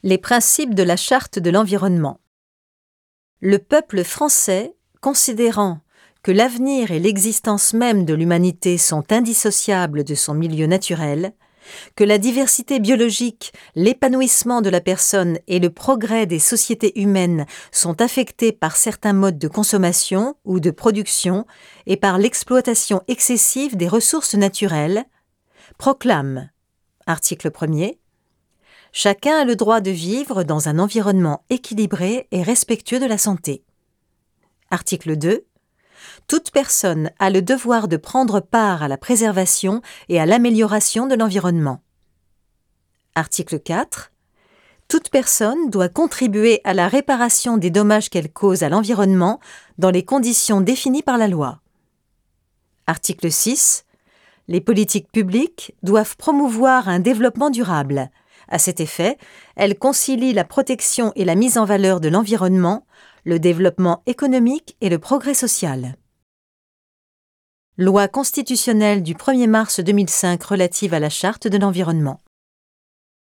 Les principes de la Charte de l'environnement. Le peuple français, considérant que l'avenir et l'existence même de l'humanité sont indissociables de son milieu naturel, que la diversité biologique, l'épanouissement de la personne et le progrès des sociétés humaines sont affectés par certains modes de consommation ou de production et par l'exploitation excessive des ressources naturelles, proclame, article 1er, chacun a le droit de vivre dans un environnement équilibré et respectueux de la santé. Article 2. Toute personne a le devoir de prendre part à la préservation et à l'amélioration de l'environnement. Article 4. Toute personne doit contribuer à la réparation des dommages qu'elle cause à l'environnement dans les conditions définies par la loi. Article 6. Les politiques publiques doivent promouvoir un développement durable. À cet effet, elles concilient la protection et la mise en valeur de l'environnement, le développement économique et le progrès social. Loi constitutionnelle du 1er mars 2005 relative à la Charte de l'environnement.